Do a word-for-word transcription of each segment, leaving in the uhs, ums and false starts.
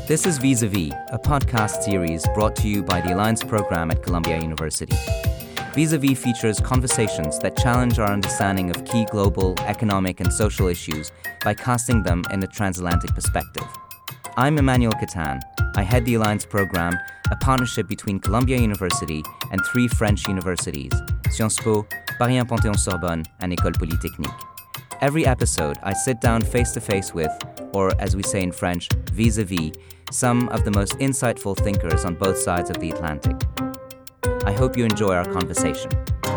This is Vis-a-Vis, a podcast series brought to you by the Alliance Program at Columbia University. Vis-a-Vis features conversations that challenge our understanding of key global, economic, and social issues by casting them in a transatlantic perspective. I'm Emmanuel Catan. I head the Alliance Program, a partnership between Columbia University and three French universities, Sciences Po, Paris one Panthéon-Sorbonne, and École Polytechnique. Every episode, I sit down face-to-face with, or as we say in French, vis-a-vis, some of the most insightful thinkers on both sides of the Atlantic. I hope you enjoy our conversation.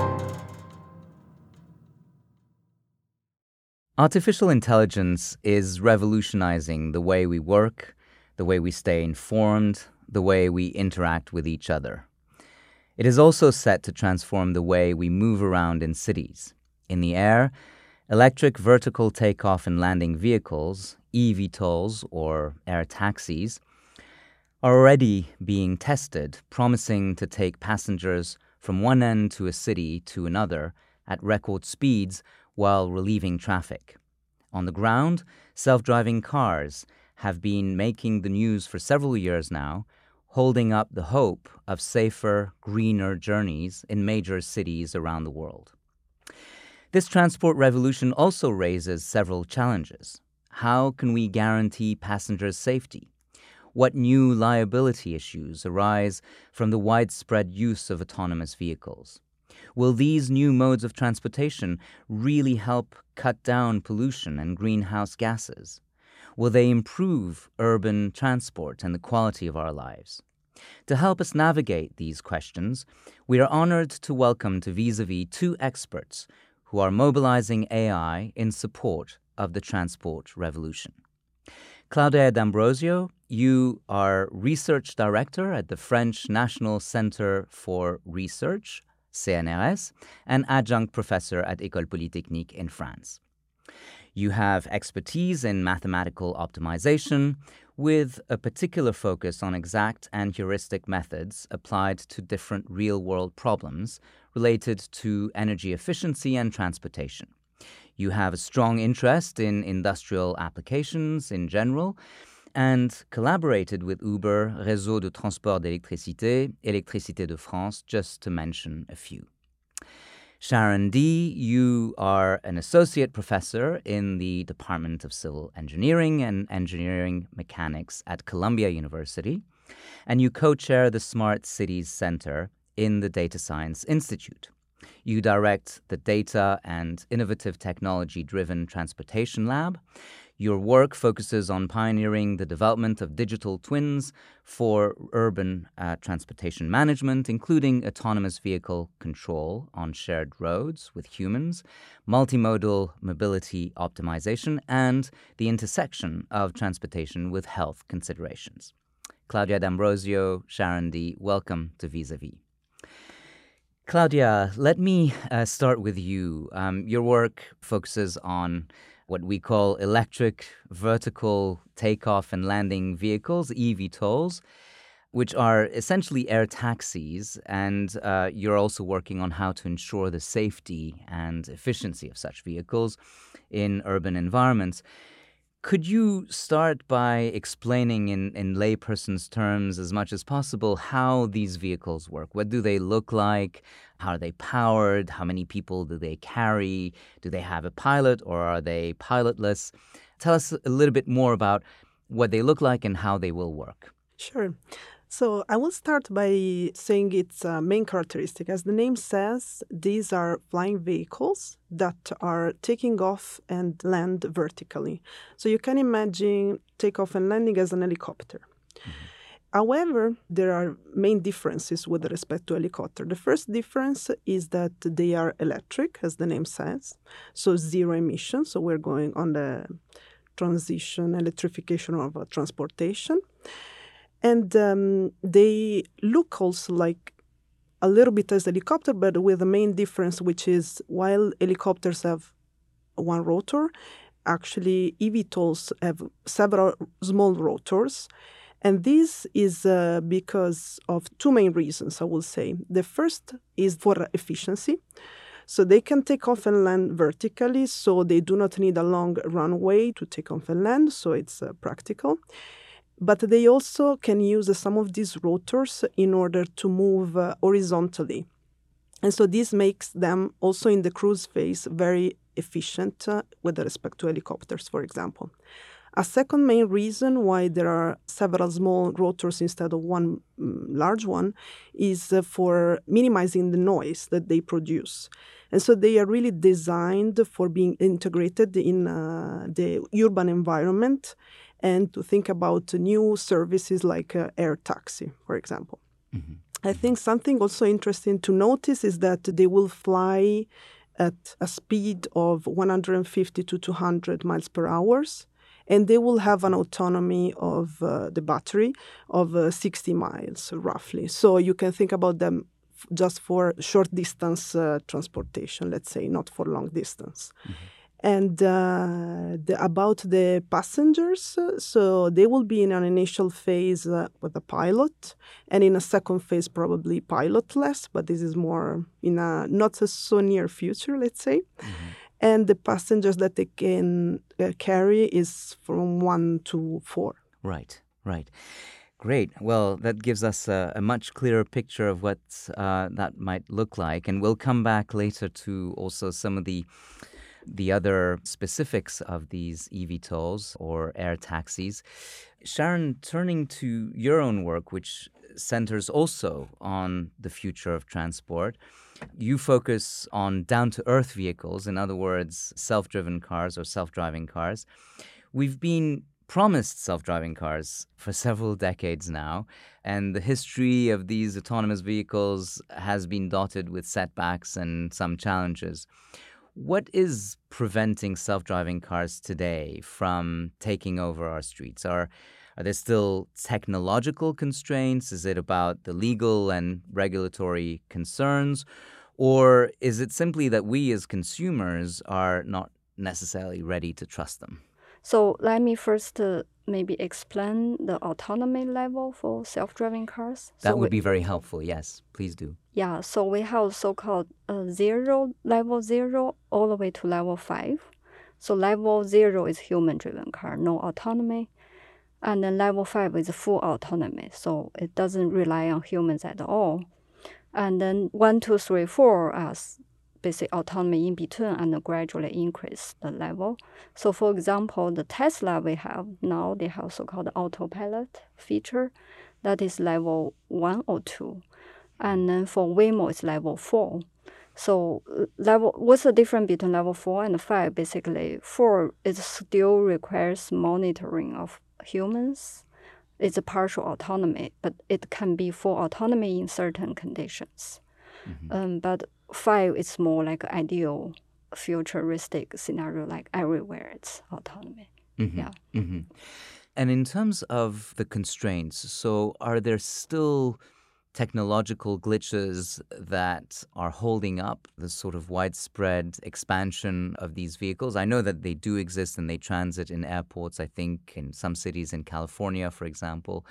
Artificial intelligence is revolutionizing the way we work, the way we stay informed, the way we interact with each other. It is also set to transform the way we move around in cities. In the air, electric vertical takeoff and landing vehicles, E V TOLs or air taxis, are already being tested, promising to take passengers from one end to a city to another at record speeds while relieving traffic. On the ground, self-driving cars have been making the news for several years now, holding up the hope of safer, greener journeys in major cities around the world. This transport revolution also raises several challenges. How can we guarantee passengers' safety? What new liability issues arise from the widespread use of autonomous vehicles? Will these new modes of transportation really help cut down pollution and greenhouse gases? Will they improve urban transport and the quality of our lives? To help us navigate these questions, we are honored to welcome to Vis-a-Vis two experts who are mobilizing A I in support of the transport revolution. Claudia D'Ambrosio, you are Research Director at the French National Center for Research, C N R S, and Adjunct Professor at École Polytechnique in France. You have expertise in mathematical optimization with a particular focus on exact and heuristic methods applied to different real-world problems related to energy efficiency and transportation. You have a strong interest in industrial applications in general and collaborated with Uber, Réseau de Transport d'Électricité, Électricité de France, just to mention a few. Sharon Dee, you are an associate professor in the Department of Civil Engineering and Engineering Mechanics at Columbia University, and you co-chair the Smart Cities Center in the Data Science Institute. You direct the Data and Innovative Technology-Driven Transportation Lab. Your work focuses on pioneering the development of digital twins for urban uh, transportation management, including autonomous vehicle control on shared roads with humans, multimodal mobility optimization, and the intersection of transportation with health considerations. Claudia D'Ambrosio, Sharon Dee, welcome to Vis-a-Vis. Claudia, let me uh, start with you. Um, your work focuses on what we call electric vertical takeoff and landing vehicles, E V TOLs, which are essentially air taxis, and uh, you're also working on how to ensure the safety and efficiency of such vehicles in urban environments. Could you start by explaining in, in layperson's terms as much as possible how these vehicles work? What do they look like? How are they powered? How many people do they carry? Do they have a pilot or are they pilotless? Tell us a little bit more about what they look like and how they will work. Sure. So I will start by saying its uh, main characteristic. As the name says, these are flying vehicles that are taking off and land vertically. So you can imagine takeoff and landing as an helicopter. Mm-hmm. However, there are main differences with respect to helicopter. The first difference is that they are electric, as the name says, so zero emission. So we're going on the transition, electrification of uh, transportation. And um, they look also like a little bit as helicopter, but with a main difference, which is while helicopters have one rotor, actually E V TOLs have several small rotors. And this is uh, because of two main reasons, I will say. The first is for efficiency. So they can take off and land vertically, so they do not need a long runway to take off and land, so it's uh, practical. But they also can use some of these rotors in order to move uh, horizontally. And so this makes them also in the cruise phase very efficient uh, with respect to helicopters, for example. A second main reason why there are several small rotors instead of one um, large one is uh, for minimizing the noise that they produce. And so they are really designed for being integrated in uh, the urban environment and to think about new services like uh, air taxi, for example. Mm-hmm. I think something also interesting to notice is that they will fly at a speed of one hundred fifty to two hundred miles per hour, and they will have an autonomy of uh, the battery of uh, sixty miles, roughly. So you can think about them f- just for short distance uh, transportation, let's say, not for long distance. Mm-hmm. And uh, the, about the passengers, uh, so they will be in an initial phase uh, with a pilot, and in a second phase probably pilotless, but this is more in a not so near future, let's say. Mm-hmm. And the passengers that they can uh, carry is from one to four. Right, right. Great. Well, that gives us a, a much clearer picture of what uh, that might look like, and we'll come back later to also some of the the other specifics of these eVTOLs or air taxis. Sharon, turning to your own work, which centers also on the future of transport, you focus on down-to-earth vehicles, in other words, self-driven cars or self-driving cars. We've been promised self-driving cars for several decades now, and the history of these autonomous vehicles has been dotted with setbacks and some challenges. What is preventing self-driving cars today from taking over our streets? Are are there still technological constraints? Is it about the legal and regulatory concerns? Or is it simply that we as consumers are not necessarily ready to trust them? So let me first uh, maybe explain the autonomy level for self-driving cars. That so would we, be very helpful. Yes, please do. Yeah, so we have so-called uh, zero, level zero, all the way to level five. So level zero is human-driven car, no autonomy. And then level five is full autonomy, so it doesn't rely on humans at all. And then one, two, three, four as basic autonomy in between and gradually increase the level. So for example, the Tesla we have now, they have so-called autopilot feature. That is level one or two. And then for Waymo, it's level four. So level, what's the difference between level four and five? Basically, four, it still requires monitoring of humans. It's a partial autonomy, but it can be full autonomy in certain conditions. Mm-hmm. Um, but five is more like an ideal futuristic scenario, like everywhere it's autonomy. Mm-hmm. Yeah. Mm-hmm. And in terms of the constraints, so are there still technological glitches that are holding up the sort of widespread expansion of these vehicles? I know that they do exist and they transit in airports, I think, in some cities in California, for example.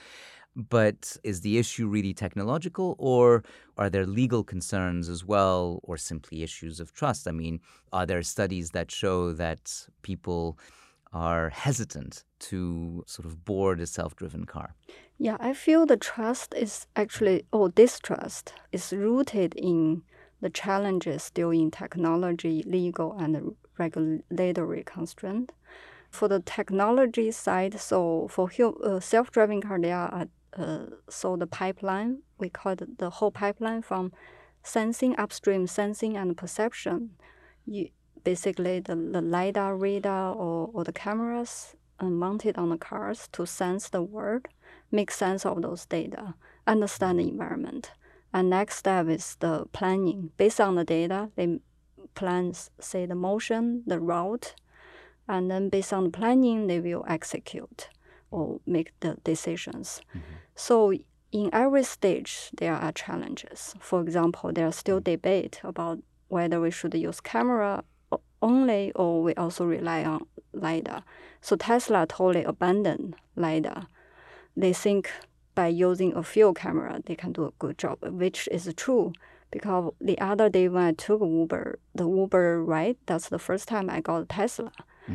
But is the issue really technological, or are there legal concerns as well, or simply issues of trust? I mean, are there studies that show that people are hesitant to sort of board a self-driven car? Yeah, I feel the trust is actually, or distrust, is rooted in the challenges still in technology, legal, and regulatory constraint. For the technology side, so for uh, self-driving car, there are uh, so the pipeline, we call it the whole pipeline from sensing, upstream sensing and perception. You, basically, the, the LiDAR, radar, or, or the cameras uh, mounted on the cars to sense the world, make sense of those data, understand the environment. And next step is the planning. Based on the data, they plan, say, the motion, the route, and then based on the planning, they will execute or make the decisions. Mm-hmm. So in every stage, there are challenges. For example, there are still debate about whether we should use camera only or we also rely on LiDAR. So Tesla totally abandoned LiDAR. They think by using a field camera, they can do a good job, which is true. Because the other day when I took Uber, the Uber ride, that's the first time I got a Tesla. Mm-hmm.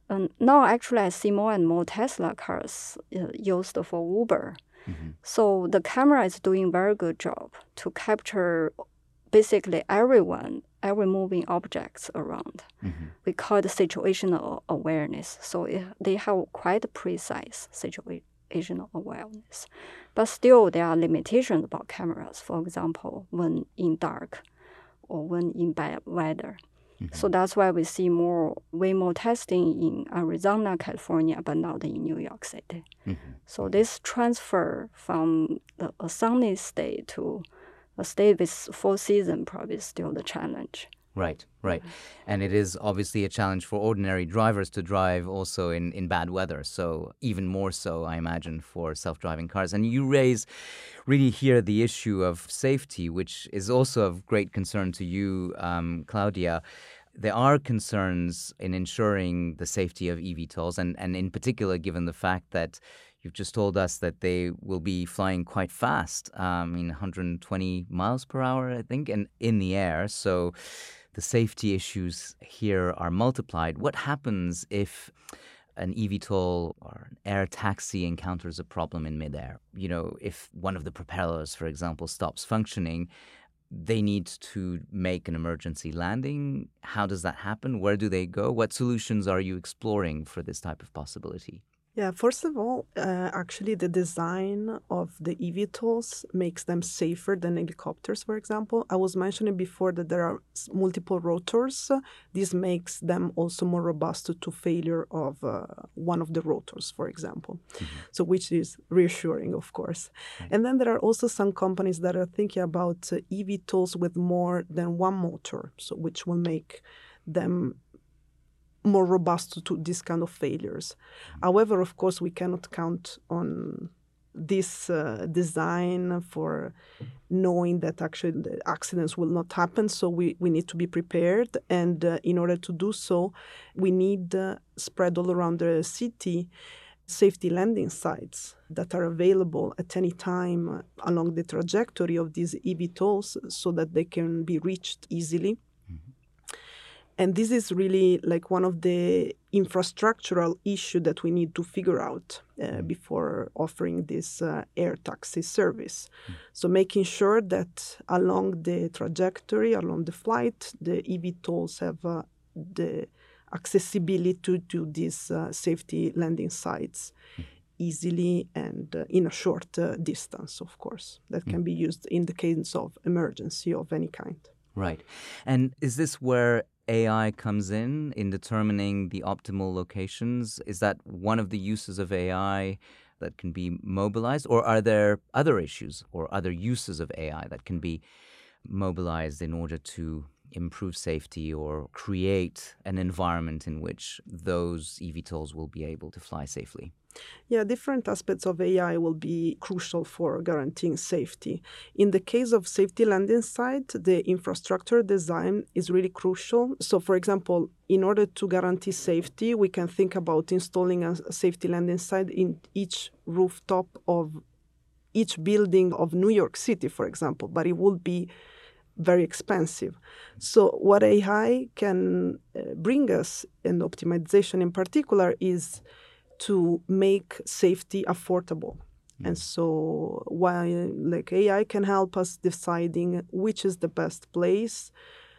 And now, actually, I see more and more Tesla cars uh, used for Uber. Mm-hmm. So the camera is doing very good job to capture basically everyone, every moving objects around. Mm-hmm. We call it situational awareness. So it, they have quite precise situational awareness. But still, there are limitations about cameras, for example, when in dark or when in bad weather. Mm-hmm. So that's why we see more, way more testing in Arizona, California, but not in New York City. Mm-hmm. So this transfer from the, a sunny state to a state with four seasons probably is still the challenge. Right, right. And it is obviously a challenge for ordinary drivers to drive also in, in bad weather. So even more so, I imagine, for self-driving cars. And you raise really here the issue of safety, which is also of great concern to you, um, Claudia. There are concerns in ensuring the safety of eVTOLs, and, and in particular, given the fact that you've just told us that they will be flying quite fast, um, I mean, one hundred twenty miles per hour, I think, and in the air. So the safety issues here are multiplied. What happens if an eVTOL or an air taxi encounters a problem in midair? You know, if one of the propellers, for example, stops functioning, they need to make an emergency landing. How does that happen? Where do they go? What solutions are you exploring for this type of possibility? Yeah, first of all, uh, actually the design of the eVTOLs makes them safer than helicopters, for example. I was mentioning before that there are multiple rotors. This makes them also more robust to, to failure of uh, one of the rotors, for example. Mm-hmm. So which is reassuring, of course. Right. And then there are also some companies that are thinking about uh, eVTOLs with more than one motor, so which will make them more robust to, to this kind of failures. Mm-hmm. However, of course, we cannot count on this uh, design for knowing that actually the accidents will not happen. So we, we need to be prepared. And uh, in order to do so, we need uh, spread all around the city safety landing sites that are available at any time along the trajectory of these eVTOLs so that they can be reached easily. And this is really like one of the infrastructural issues that we need to figure out uh, before offering this uh, air taxi service. Mm. So making sure that along the trajectory, along the flight, the eVTOLs have uh, the accessibility to, to these uh, safety landing sites mm. easily and uh, in a short uh, distance, of course, that mm. can be used in the case of emergency of any kind. Right. And is this where A I comes in, in determining the optimal locations? Is that one of the uses of A I that can be mobilized? Or are there other issues or other uses of A I that can be mobilized in order to improve safety or create an environment in which those eVTOLs will be able to fly safely? Yeah, different aspects of A I will be crucial for guaranteeing safety. In the case of safety landing site, the infrastructure design is really crucial. So, for example, in order to guarantee safety, we can think about installing a safety landing site in each rooftop of each building of New York City, for example, but it would be very expensive. So what A I can uh, bring us, and optimization in particular, is to make safety affordable. Mm. And so while like A I can help us deciding which is the best place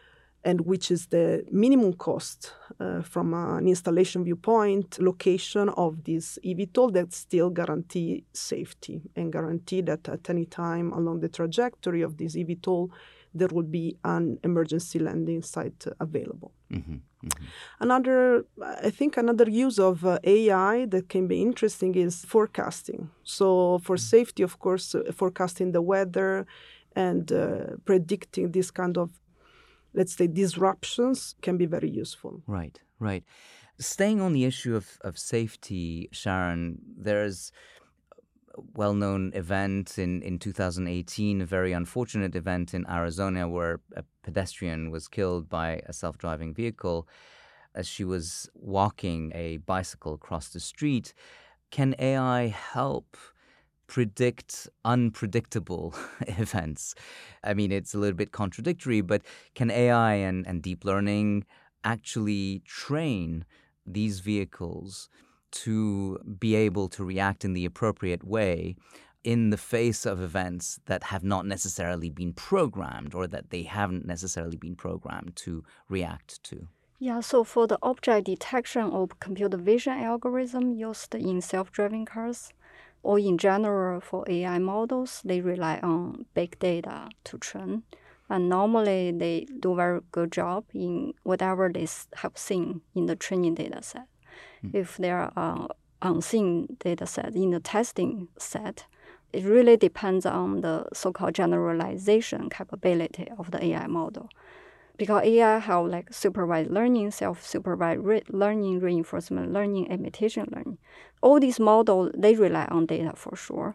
and which is the minimum cost uh, from an installation viewpoint, location of this eVTOL that still guarantee safety and guarantee that at any time along the trajectory of this eVTOL, there will be an emergency landing site available. Mm-hmm. Mm-hmm. Another, I think another use of uh, A I that can be interesting is forecasting. So for mm-hmm. safety, of course, uh, forecasting the weather and uh, predicting this kind of, let's say, disruptions can be very useful. Right, right. Staying on the issue of, of safety, Sharon, there's well-known event in, in two thousand eighteen, a very unfortunate event in Arizona where a pedestrian was killed by a self-driving vehicle as she was walking a bicycle across the street. Can A I help predict unpredictable events? I mean, it's a little bit contradictory, but can A I and, and deep learning actually train these vehicles to be able to react in the appropriate way in the face of events that have not necessarily been programmed or that they haven't necessarily been programmed to react to? Yeah, so for the object detection or computer vision algorithm used in self-driving cars, or in general for A I models, they rely on big data to train. And normally they do a very good job in whatever they have seen in the training data set. Mm. If there are unseen data set in the testing set, it really depends on the so-called generalization capability of the A I model. Because A I have like supervised learning, self-supervised re- learning, reinforcement learning, imitation learning. All these models, they rely on data for sure.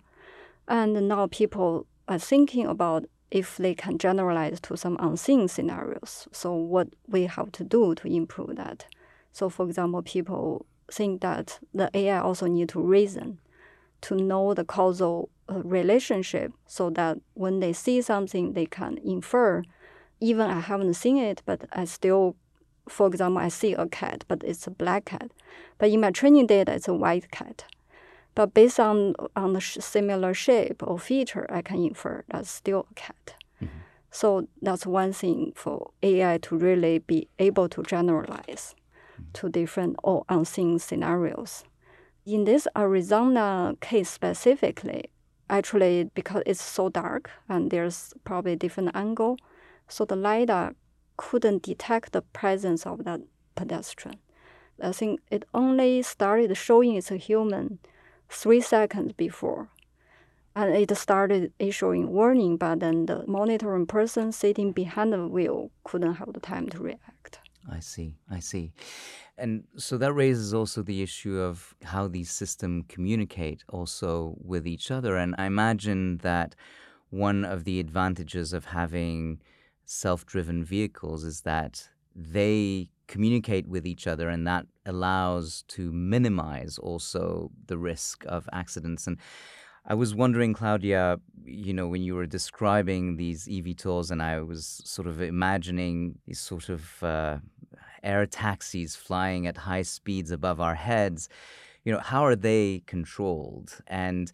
And now people are thinking about if they can generalize to some unseen scenarios. So what we have to do to improve that. So for example, people think that the A I also need to reason, to know the causal uh, relationship so that when they see something, they can infer. Even I haven't seen it, but I still, for example, I see a cat, but it's a black cat. But in my training data, it's a white cat. But based on, on the sh- similar shape or feature, I can infer that's still a cat. Mm-hmm. So that's one thing for A I to really be able to generalize mm-hmm. to different or unseen scenarios. In this Arizona case specifically, actually, because it's so dark and there's probably a different angle, so the LiDAR couldn't detect the presence of that pedestrian. I think it only started showing it's a human three seconds before. And it started issuing warning, but then the monitoring person sitting behind the wheel couldn't have the time to react. I see, I see. And so that raises also the issue of how these systems communicate also with each other. And I imagine that one of the advantages of having self-driven vehicles is that they communicate with each other, and that allows to minimize also the risk of accidents. And I was wondering, Claudia, you know, when you were describing these E V TOLs, and I was sort of imagining these sort of uh, air taxis flying at high speeds above our heads, you know, how are they controlled? And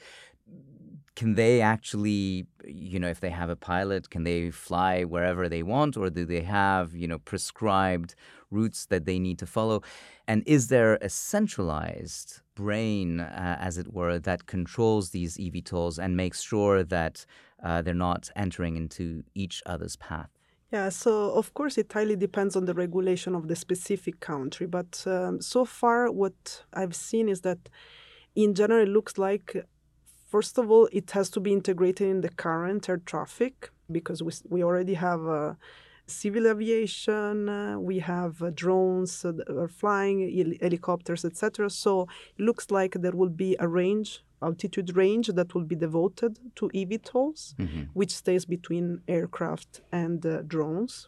can they actually, you know, if they have a pilot, can they fly wherever they want, or do they have, you know, prescribed routes that they need to follow? And is there a centralized brain, uh, as it were, that controls these E V TOLs and makes sure that uh, they're not entering into each other's path? Yeah, so of course it highly depends on the regulation of the specific country. But um, so far what I've seen is that in general it looks like, first of all, it has to be integrated in the current air traffic because we, we already have uh, civil aviation, uh, we have uh, drones uh, that are flying, hel- helicopters, et cetera. So it looks like there will be a range, altitude range that will be devoted to E V TOLs, mm-hmm. which stays between aircraft and uh, drones.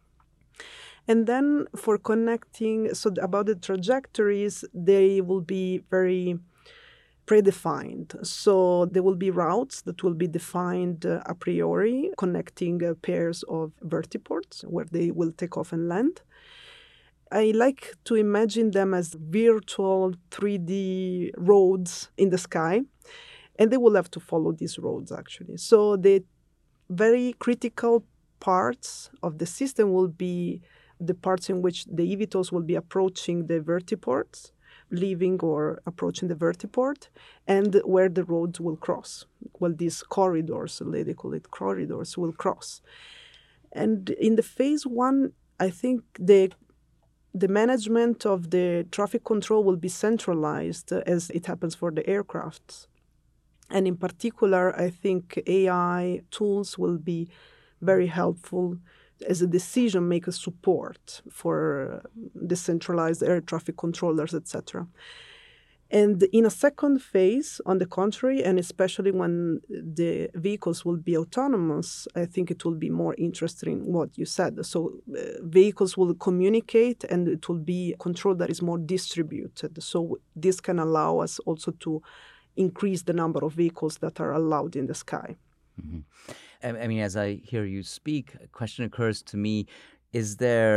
And then for connecting, so about the trajectories, they will be very predefined. So there will be routes that will be defined uh, a priori, connecting uh, pairs of vertiports where they will take off and land. I like to imagine them as virtual three D roads in the sky, and they will have to follow these roads, actually. So the very critical parts of the system will be the parts in which the E V TOLs will be approaching the vertiports, leaving or approaching the vertiport, and where the roads will cross. Well, these corridors, they call it corridors, will cross. And in the phase one, I think the the management of the traffic control will be centralized uh, as it happens for the aircrafts. And in particular, I think A I tools will be very helpful as a decision-maker support for decentralized air traffic controllers, et cetera. And in a second phase, on the contrary, and especially when the vehicles will be autonomous, I think it will be more interesting in what you said. So uh, vehicles will communicate and it will be control that is more distributed. So this can allow us also to increase the number of vehicles that are allowed in the sky. Mm-hmm. I mean, as I hear you speak, a question occurs to me, is there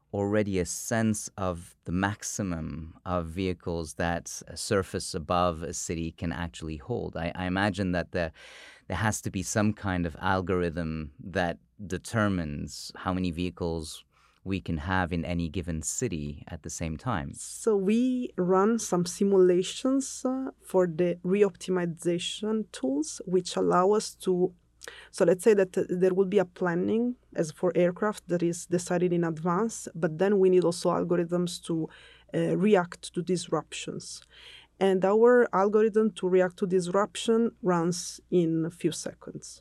already a sense of the maximum of vehicles that a surface above a city can actually hold. I, I imagine that the, there has to be some kind of algorithm that determines how many vehicles we can have in any given city at the same time. So we run some simulations uh, for the re-optimization tools, which allow us to, so let's say that uh, there will be a planning as for aircraft that is decided in advance, but then we need also algorithms to uh, react to disruptions. And our algorithm to react to disruption runs in a few seconds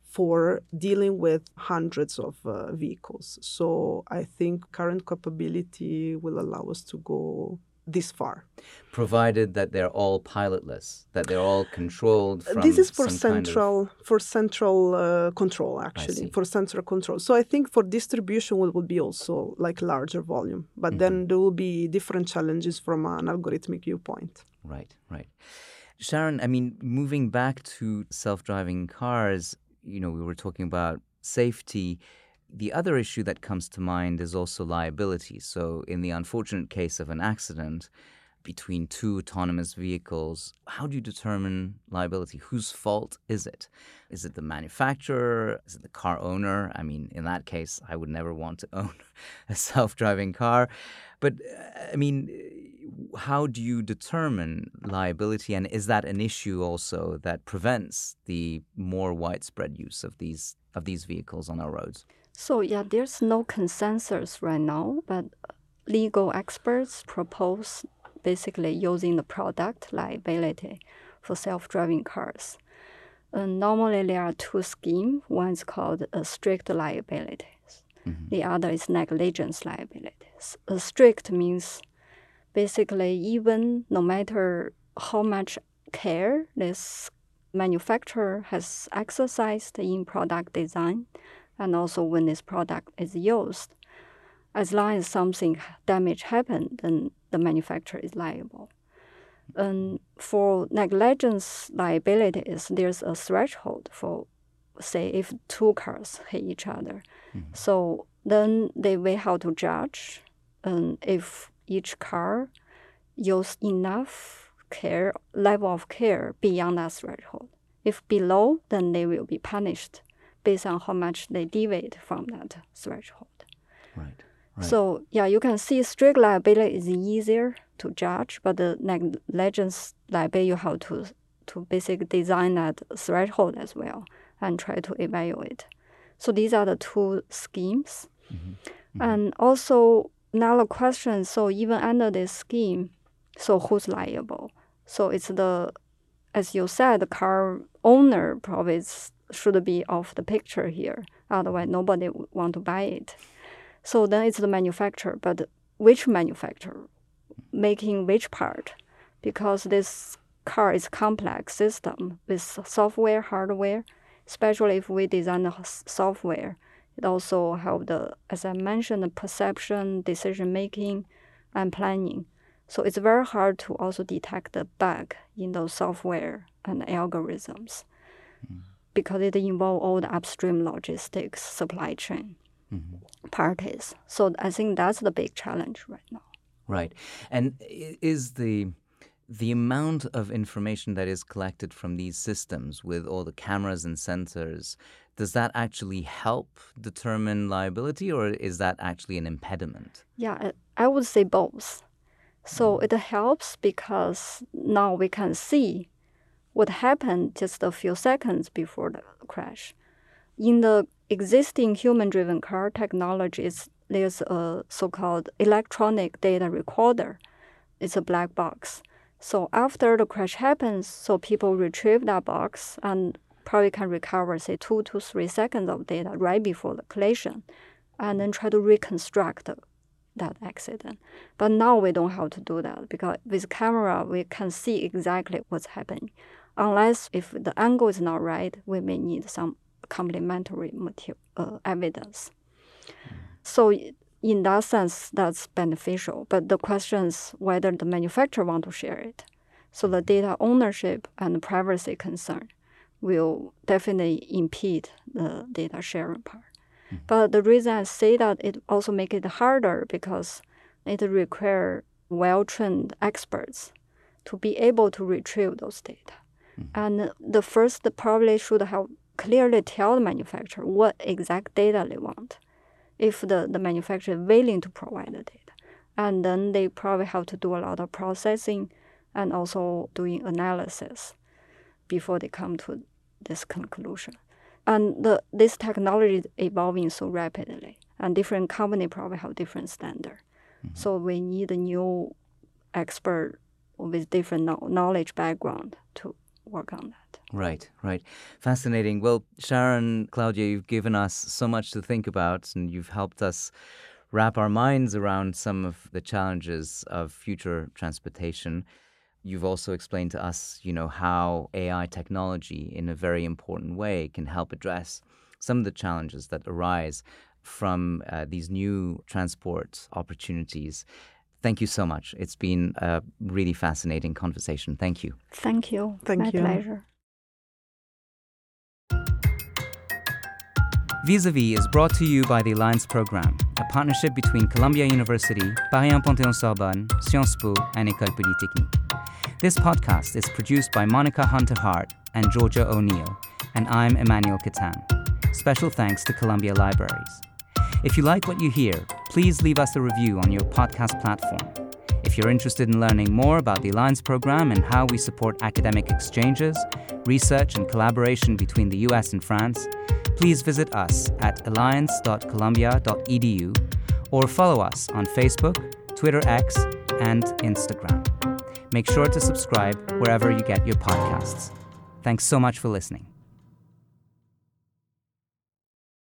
for dealing with hundreds of uh, vehicles. So I think current capability will allow us to go this far. Provided that they're all pilotless, that they're all controlled from This is for some central kind of... for central uh, control, actually, for central control. So I think for distribution will, will be also like larger volume, but mm-hmm. then there will be different challenges from an algorithmic viewpoint. Right, right. Sharon, I mean, moving back to self-driving cars, you know, we were talking about safety. The other issue that comes to mind is also liability. So in the unfortunate case of an accident between two autonomous vehicles, how do you determine liability? Whose fault is it? Is it the manufacturer? Is it the car owner? I mean, in that case, I would never want to own a self-driving car. But, I mean, how do you determine liability? And is that an issue also that prevents the more widespread use of these of these vehicles on our roads? So, yeah, there's no consensus right now, but legal experts propose basically using the product liability for self-driving cars. Uh, normally, there are two schemes. One is called a strict liability. Mm-hmm. The other is negligence liabilities. A strict means basically even no matter how much care this manufacturer has exercised in product design, and also when this product is used, as long as something damage happened, then the manufacturer is liable. And for negligence liabilities, there's a threshold for, say, if two cars hit each other. Mm-hmm. So then they will have to judge um, if each car used enough care, level of care beyond that threshold. If below, then they will be punished based on how much they deviate from that threshold. Right. Right. So, yeah, you can see strict liability is easier to judge, but the negligence liability, you have to, to basically design that threshold as well and try to evaluate. So these are the two schemes. Mm-hmm. Mm-hmm. And also, another question, so even under this scheme, so who's liable? So it's the, as you said, the car owner probably is, should be off the picture here. Otherwise, nobody would want to buy it. So then it's the manufacturer, but which manufacturer? Making which part? Because this car is a complex system with software, hardware, especially if we design the software. It also have the, as I mentioned, the perception, decision-making, and planning. So it's very hard to also detect the bug in those software and algorithms mm-hmm. because it involves all the upstream logistics, supply chain mm-hmm. parties. So I think that's the big challenge right now. Right. And is the the amount of information that is collected from these systems with all the cameras and sensors, does that actually help determine liability, or is that actually an impediment? Yeah, I would say both. So mm. it helps because now we can see what happened just a few seconds before the crash. In the existing human-driven car technologies, there's a so-called electronic data recorder. It's a black box. So after the crash happens, so people retrieve that box and probably can recover, say, two to three seconds of data right before the collision, and then try to reconstruct the, that accident. But now we don't have to do that because with camera, we can see exactly what's happening. Unless if the angle is not right, we may need some complementary material, uh, evidence. Mm. So in that sense, that's beneficial. But the question is whether the manufacturer want to share it. So the data ownership and privacy concern will definitely impede the data sharing part. Mm. But the reason I say that, it also make it harder because it requires well-trained experts to be able to retrieve those data. Mm. And the first probably should have clearly tell the manufacturer what exact data they want, if the, the manufacturer is willing to provide the data. And then they probably have to do a lot of processing and also doing analysis before they come to this conclusion. And the, this technology is evolving so rapidly, and different companies probably have different standards. Mm-hmm. So we need a new expert with different knowledge background to work on that. Right, right. Fascinating. Well, Sharon, Claudia, you've given us so much to think about, and you've helped us wrap our minds around some of the challenges of future transportation. You've also explained to us, you know, how A I technology in a very important way can help address some of the challenges that arise from uh, these new transport opportunities. Thank you so much. It's been a really fascinating conversation. Thank you. Thank you. Thank My you. pleasure. Vis-a-vis is brought to you by the Alliance Programme, a partnership between Columbia University, Paris one Panthéon-Sorbonne, Sciences Po, and École Polytechnique. This podcast is produced by Monica Hunter-Hart and Georgia O'Neill, and I'm Emmanuel Catan. Special thanks to Columbia Libraries. If you like what you hear, please leave us a review on your podcast platform. If you're interested in learning more about the Alliance Programme and how we support academic exchanges, research, and collaboration between the U S and France, please visit us at alliance dot columbia dot e d u or follow us on Facebook, Twitter X, and Instagram. Make sure to subscribe wherever you get your podcasts. Thanks so much for listening.